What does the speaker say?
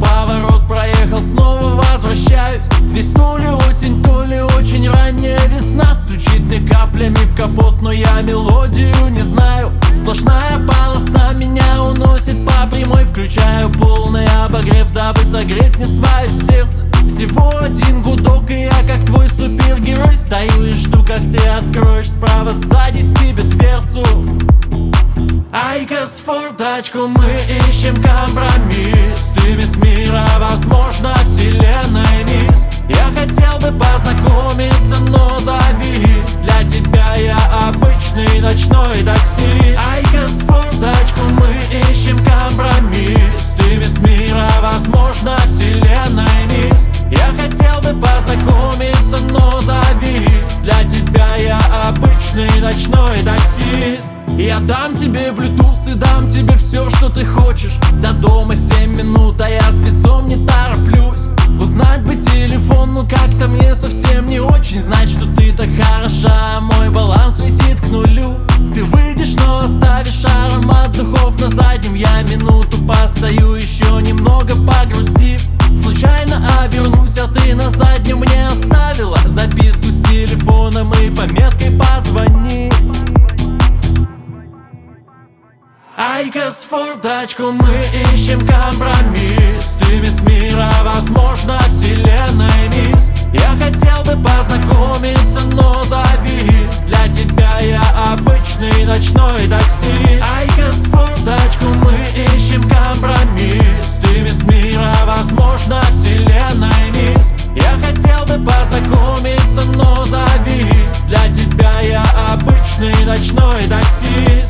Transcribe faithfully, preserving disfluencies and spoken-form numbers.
поворот проехал, снова возвращаюсь. Здесь то ли осень, то ли очень ранняя весна. Стучит мне каплями в капот, но я мелодию не знаю. Сплошная полоса меня уносит по прямой. Включаю полный обогрев, дабы согреть мне свое сердце. Всего один гудок, и я как твой супергерой стою и жду, как ты откроешь справа сзади себе дверцу. Айка с форточку, мы ищем компромисс. Ты мисс мира, возможно, вселенной мисс. Я хотел бы познакомиться, но завис. Для тебя я обычный ночной такси. Айка с форточку, мы ищем компромисс. Ты мисс мира, возможно, вселенной мисс. Я хотел бы познакомиться, но завис. Для тебя я обычный ночной таксист. Я дам тебе Bluetooth и дам тебе все, что ты хочешь. До дома семь минут, а я спецом не тороплюсь. Узнать бы телефон, ну как-то мне совсем не очень. Знать, что ты так хороша, мой баланс летит к нулю. Ты выйдешь, но оставишь аромат духов на заднем. Я минуту постою, еще немного погрустив. Случайно обернусь, а ты на заднем мне оставила записку с телефоном и пометкой «Позвони». Айка с форточку, мы ищем компромисс. Ты мисс мира, возможно, вселенной мисс. Я хотел бы познакомиться, но завис. Для тебя я обычный ночной такси. Айка с форточку, мы ищем компромисс. Ты мисс мира, возможно, вселенной мисс. Я хотел бы познакомиться, но завис. Для тебя я обычный ночной такси.